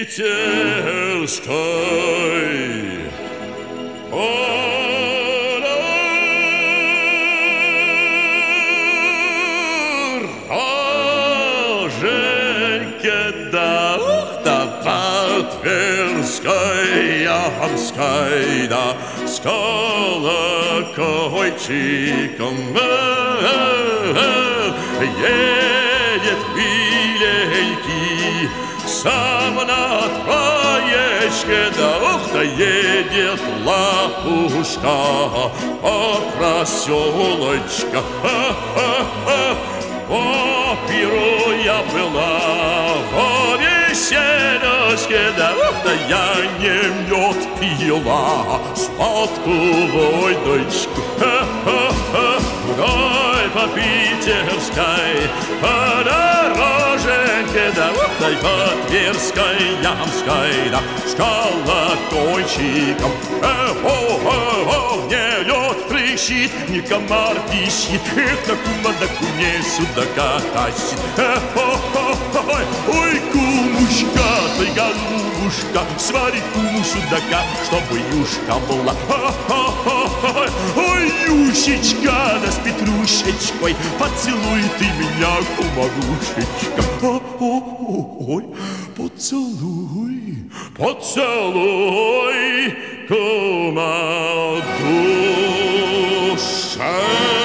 Роженька, да, ух, да, по Тверская, Хамская, да, с колокольчиком едет миленький сам на троечке, да, ух, да, едет лапушка по проселочка. О, пируя была во веселочке, да, ух, да, я не мед пила, сладкую водочку. Ой, по питерской, по дороженьке, да, ух, да, по Тверской, Ямской, да, с колокольчиком. Не лед трещит, не комар пищит, эх, на кума, да куне судака тащит. Ой, кумушка, ты голубушка, свари куму судака, чтобы юшка была. Ой, юшечка, да с петрушечкой, поцелуй ты меня, кумарушечка. Ой, поцелуй, поцелуй, кума душа.